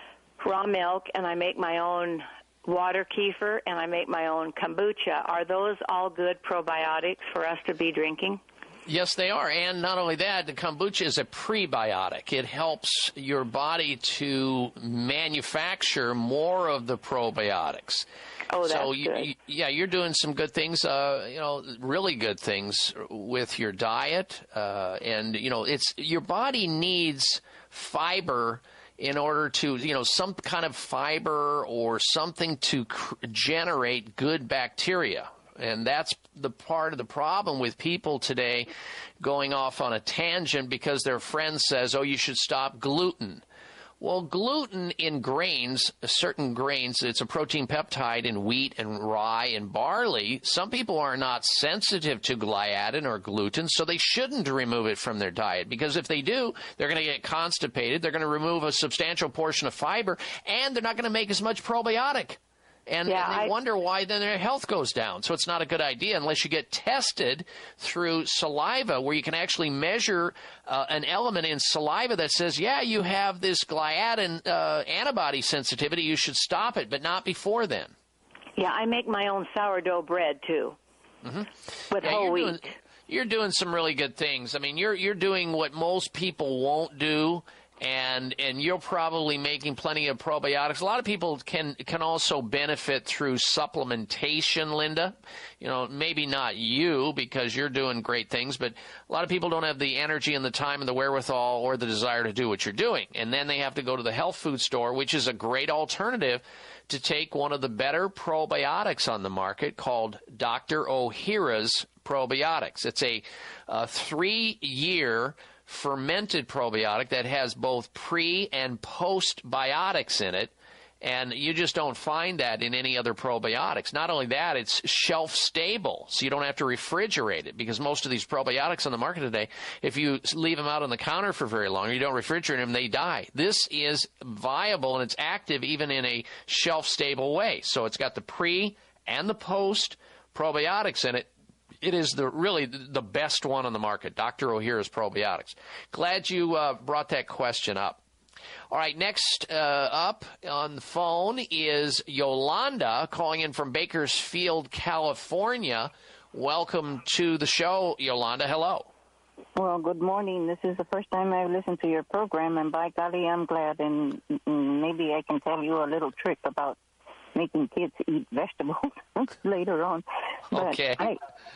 S14: raw milk, and I make my own water kefir, and I make my own kombucha. Are those all good probiotics for us to be drinking?
S2: Yes, they are. And not only that, the kombucha is a prebiotic. It helps your body to manufacture more of the probiotics.
S14: Oh, that's
S2: so you,
S14: good.
S2: you, yeah, you're doing some good things, uh, you know, really good things with your diet. Uh, and, you know, it's your body needs fiber in order to, you know, some kind of fiber or something to cr- generate good bacteria. And that's the part of the problem with people today going off on a tangent because their friend says, oh, you should stop gluten. Well, gluten in grains, certain grains, it's a protein peptide in wheat and rye and barley. Some people are not sensitive to gliadin or gluten, so they shouldn't remove it from their diet because if they do, they're going to get constipated, they're going to remove a substantial portion of fiber, and they're not going to make as much probiotic. And,
S14: yeah,
S2: and they
S14: I,
S2: wonder why then their health goes down. So it's not a good idea unless you get tested through saliva where you can actually measure uh, an element in saliva that says, yeah, you have this gliadin uh, antibody sensitivity. You should stop it, but not before then.
S14: Yeah, I make my own sourdough bread, too,
S2: mm-hmm.
S14: with
S2: yeah,
S14: whole
S2: you're
S14: wheat.
S2: Doing, you're doing some really good things. I mean, you're you're doing what most people won't do. And and you're probably making plenty of probiotics. A lot of people can can also benefit through supplementation, Linda. You know, maybe not you because you're doing great things, but a lot of people don't have the energy and the time and the wherewithal or the desire to do what you're doing. And then they have to go to the health food store, which is a great alternative to take one of the better probiotics on the market called Doctor Ohhira's Probiotics. It's a, a three-year fermented probiotic that has both pre and postbiotics in it, and you just don't find that in any other probiotics. Not only that, it's shelf stable, so you don't have to refrigerate it, because most of these probiotics on the market today, if you leave them out on the counter for very long, or you don't refrigerate them, they die. This is viable, and it's active even in a shelf stable way. So it's got the pre and the post probiotics in it. It is the really the best one on the market, Doctor Ohhira's Probiotics. Glad you uh, brought that question up. All right, next uh, up on the phone is Yolanda calling in from Bakersfield, California. Welcome to the show, Yolanda. Hello.
S15: Well, good morning. This is the first time I've listened to your program, and by golly, I'm glad. And maybe I can tell you a little trick about making kids eat vegetables later on. But
S2: okay.
S15: I,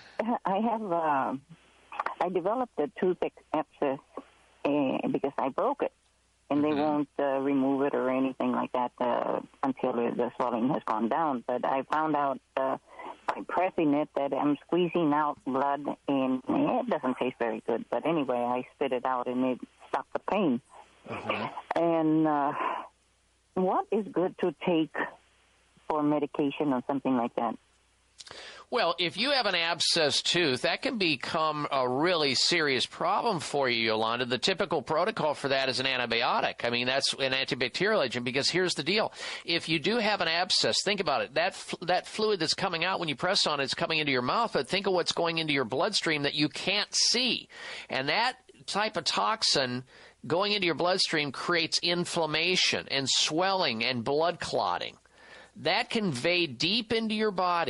S15: I have, uh, I developed a tooth abscess uh, because I broke it, and they mm-hmm. won't uh, remove it or anything like that uh, until the swelling has gone down. But I found out uh, by pressing it that I'm squeezing out blood, and it doesn't taste very good. But anyway, I spit it out, and it stopped the pain. Mm-hmm. And uh, what is good to take for medication or something like that?
S2: Well, if you have an abscessed tooth, that can become a really serious problem for you, Yolanda. The typical protocol for that is an antibiotic. I mean, that's an antibacterial agent, because here's the deal. If you do have an abscess, think about it. That that fluid that's coming out when you press on it is coming into your mouth, but think of what's going into your bloodstream that you can't see. And that type of toxin going into your bloodstream creates inflammation and swelling and blood clotting. That can invade deep into your body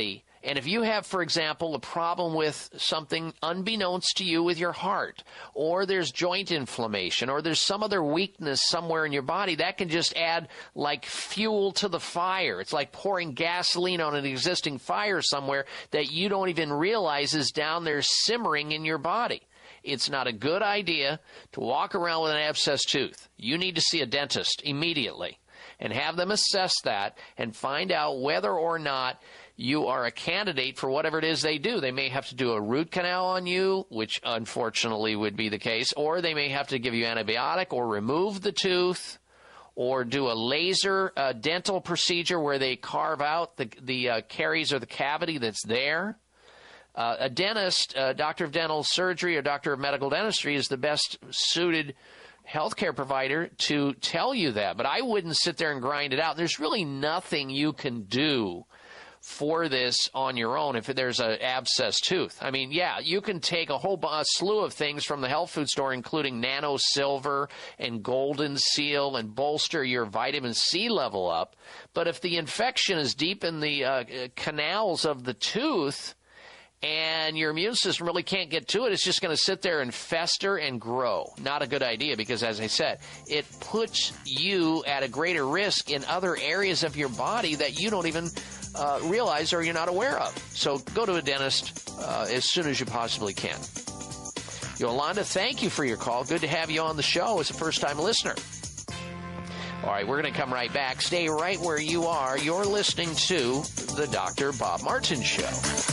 S2: And if you have, for example, a problem with something unbeknownst to you with your heart, or there's joint inflammation, or there's some other weakness somewhere in your body, that can just add like fuel to the fire. It's like pouring gasoline on an existing fire somewhere that you don't even realize is down there simmering in your body. It's not a good idea to walk around with an abscessed tooth. You need to see a dentist immediately and have them assess that and find out whether or not you are a candidate for whatever it is they do. They may have to do a root canal on you, which unfortunately would be the case, or they may have to give you antibiotic or remove the tooth or do a laser uh, dental procedure where they carve out the, the uh, caries or the cavity that's there. Uh, a dentist, a doctor of dental surgery or doctor of medical dentistry is the best suited healthcare provider to tell you that. But I wouldn't sit there and grind it out. There's really nothing you can do for this on your own if there's an abscessed tooth. I mean, yeah, you can take a whole a slew of things from the health food store, including nano silver and golden seal, and bolster your vitamin C level up. But if the infection is deep in the uh, canals of the tooth and your immune system really can't get to it, it's just going to sit there and fester and grow. Not a good idea because, as I said, it puts you at a greater risk in other areas of your body that you don't even uh, realize or you're not aware of. So go to a dentist uh, as soon as you possibly can. Yolanda, thank you for your call. Good to have you on the show as a first-time listener. All right, we're going to come right back. Stay right where you are. You're listening to the Doctor Bob Martin Show.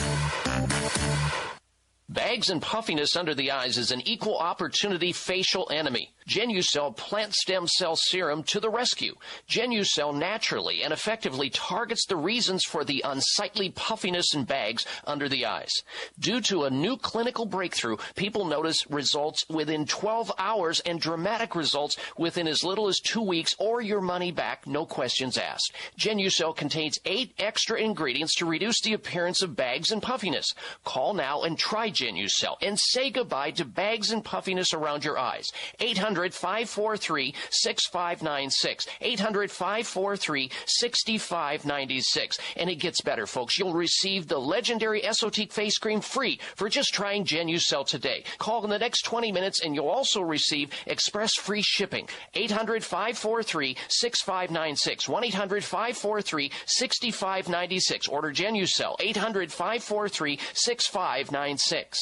S2: Bags and puffiness under the eyes is an equal opportunity facial enemy. Genucell Plant Stem Cell Serum to the rescue. Genucell naturally and effectively targets the reasons for the unsightly puffiness and bags under the eyes. Due to a new clinical breakthrough, people notice results within twelve hours and dramatic results within as little as two weeks or your money back, no questions asked. Genucell contains eight extra ingredients to reduce the appearance of bags and puffiness. Call now and try Genucell and say goodbye to bags and puffiness around your eyes. eight hundred, five four three, six five nine six. eight hundred, five four three, six five nine six. And it gets better, folks. You'll receive the legendary Esotique face cream free for just trying Genucell today. Call in the next twenty minutes and you'll also receive express free shipping. eight hundred, five four three, six five nine six. one eight hundred, five four three, six five nine six. Order Genucell. eight hundred, five four three, six five nine six.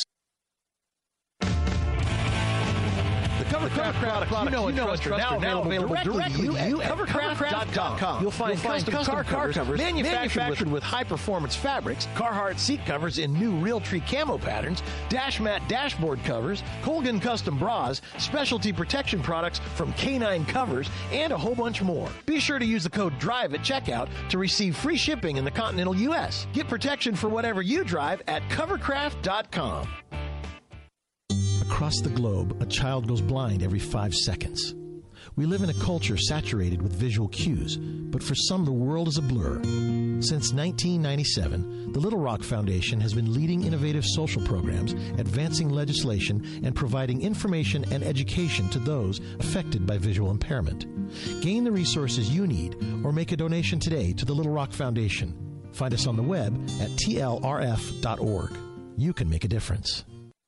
S16: Covercraft products, you know, you know and trust, are now, now available directly to you at covercraft dot com. You'll find, You'll find custom, custom car, car covers manufactured, manufactured with, with high-performance fabrics, Carhartt seat covers in new Realtree camo patterns, Dash Mat dashboard covers, Colgan custom bras, specialty protection products from K nine Covers, and a whole bunch more. Be sure to use the code DRIVE at checkout to receive free shipping in the continental U S. Get protection for whatever you drive at covercraft dot com. Across the globe, a child goes blind every five seconds. We live in a culture saturated with visual cues, but for some, the world is a blur. Since nineteen ninety-seven, the Little Rock Foundation has been leading innovative social programs, advancing legislation, and providing information and education to those affected by visual impairment. Gain the resources you need or make a donation today to the Little Rock Foundation. Find us on the web at T L R F dot org. You can make a difference.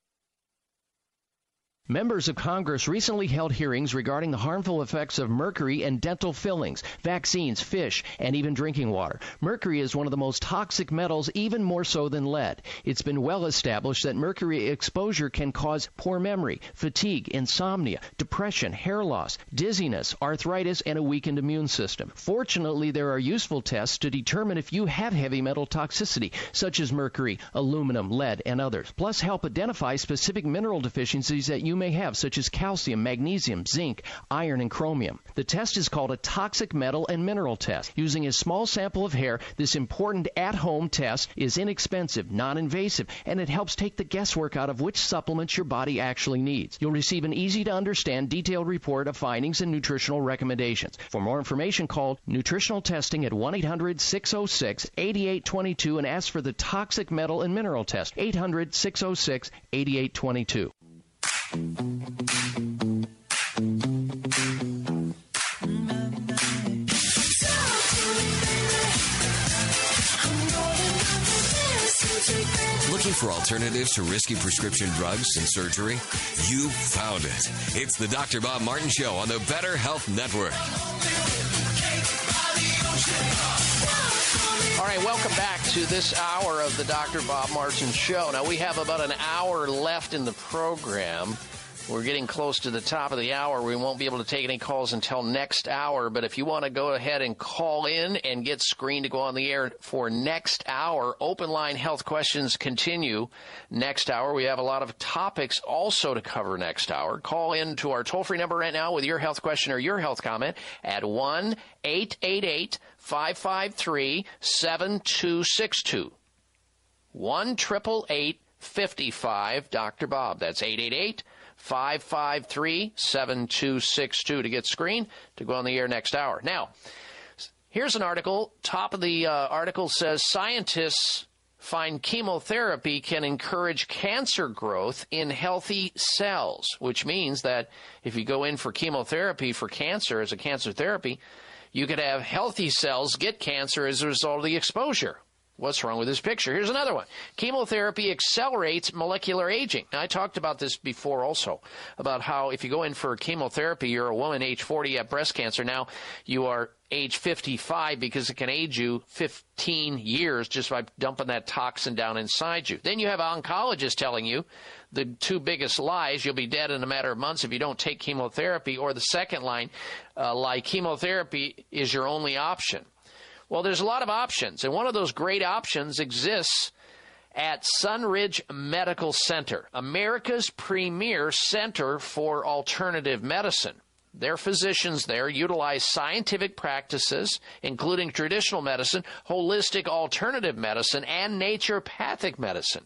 S4: Members of Congress recently held hearings regarding the harmful effects of mercury in dental fillings, vaccines, fish, and even drinking water. Mercury is one of the most toxic metals, even more so than lead. It's been well established that mercury exposure can cause poor memory, fatigue, insomnia, depression, hair loss, dizziness, arthritis, and a weakened immune system. Fortunately, there are useful tests to determine if you have heavy metal toxicity, such as mercury, aluminum, lead, and others, plus help identify specific mineral deficiencies that you may have, such as calcium, magnesium, zinc, iron, and chromium. The test is called a toxic metal and mineral test. Using a small sample of hair, this important at-home test is inexpensive, non-invasive, and it helps take the guesswork out of which supplements your body actually needs. You'll receive an easy-to-understand, detailed report of findings and nutritional recommendations. For more information, call nutritional testing at one eight hundred, six oh six, eight eight two two and ask for the toxic metal and mineral test. eight hundred, six oh six, eight eight two two.
S1: Looking for alternatives to risky prescription drugs and surgery? You found it. It's the Doctor Bob Martin Show on the Better Health Network.
S2: All right, welcome back to this hour of the Doctor Bob Martin Show. Now, we have about an hour left in the program. We're getting close to the top of the hour. We won't be able to take any calls until next hour, but if you want to go ahead and call in and get screened to go on the air for next hour, open line health questions continue next hour. We have a lot of topics also to cover next hour. Call in to our toll-free number right now with your health question or your health comment at one eight eight eight, five five three, seven two six two. one eight eight eight, five five, Doctor Bob. That's eight eight eight, five five three, seven two six two to get screened to go on the air next hour. Now, here's an article. Top of the uh, article says scientists find chemotherapy can encourage cancer growth in healthy cells, which means that if you go in for chemotherapy for cancer as a cancer therapy, you could have healthy cells get cancer as a result of the exposure. What's wrong with this picture? Here's another one. Chemotherapy accelerates molecular aging. Now, I talked about this before also, about how if you go in for chemotherapy, you're a woman age forty, you have breast cancer. Now you are age fifty-five because it can age you fifteen years just by dumping that toxin down inside you. Then you have oncologists telling you the two biggest lies: you'll be dead in a matter of months if you don't take chemotherapy, or the second line, uh, lie, chemotherapy is your only option. Well, there's a lot of options, and one of those great options exists at Sunridge Medical Center, America's premier center for alternative medicine. Their physicians there utilize scientific practices, including traditional medicine, holistic alternative medicine, and naturopathic medicine,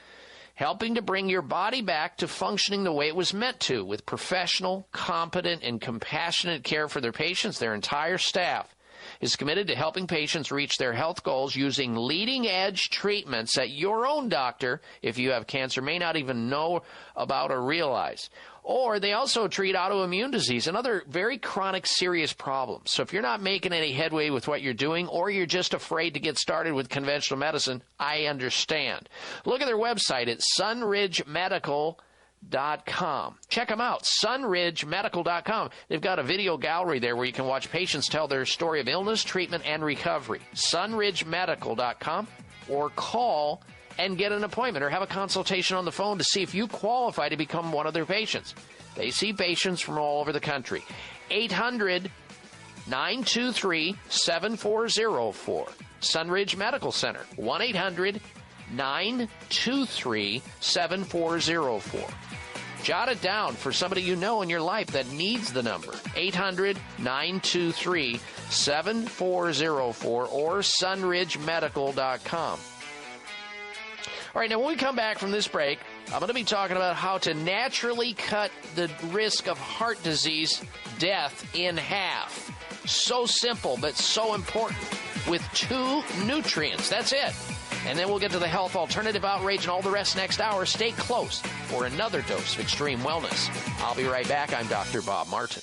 S2: helping to bring your body back to functioning the way it was meant to, with professional, competent, and compassionate care for their patients. Their entire staff is committed to helping patients reach their health goals using leading-edge treatments that your own doctor, if you have cancer, may not even know about or realize. Or they also treat autoimmune disease and other very chronic, serious problems. So if you're not making any headway with what you're doing, or you're just afraid to get started with conventional medicine, I understand. Look at their website at sunridge medical dot com. Check them out, sunridge medical dot com. They've got a video gallery there where you can watch patients tell their story of illness, treatment, and recovery. sunridge medical dot com, or call and get an appointment or have a consultation on the phone to see if you qualify to become one of their patients. They see patients from all over the country. eight hundred, nine two three, seven four zero four. Sunridge Medical Center, one eight hundred, nine two three, seven four zero four. Jot it down for somebody you know in your life that needs the number. eight hundred, nine two three, seven four zero four or sunridge medical dot com. All right, now when we come back from this break, I'm going to be talking about how to naturally cut the risk of heart disease death in half. So simple, but so important, with two nutrients. That's it. And then we'll get to the health alternative outrage and all the rest next hour. Stay close for another dose of extreme wellness. I'll be right back. I'm Doctor Bob Martin.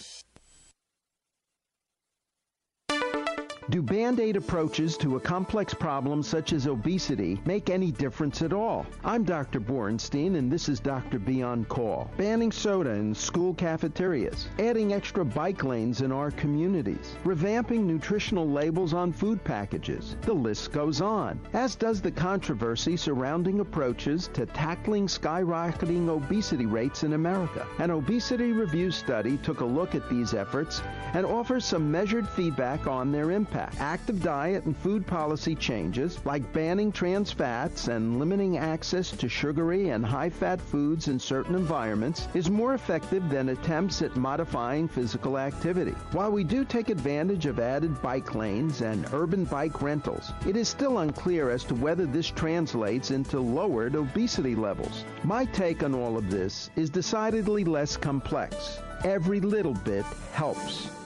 S5: Do Band-Aid approaches to a complex problem such as obesity make any difference at all? I'm Doctor Borenstein, and this is Doctor B on Call. Banning soda in school cafeterias, adding extra bike lanes in our communities, revamping nutritional labels on food packages. The list goes on, as does the controversy surrounding approaches to tackling skyrocketing obesity rates in America. An Obesity Review study took a look at these efforts and offers some measured feedback on their impact. Active diet and food policy changes, like banning trans fats and limiting access to sugary and high-fat foods in certain environments, is more effective than attempts at modifying physical activity. While we do take advantage of added bike lanes and urban bike rentals, it is still unclear as to whether this translates into lowered obesity levels. My take on all of this is decidedly less complex. Every little bit helps.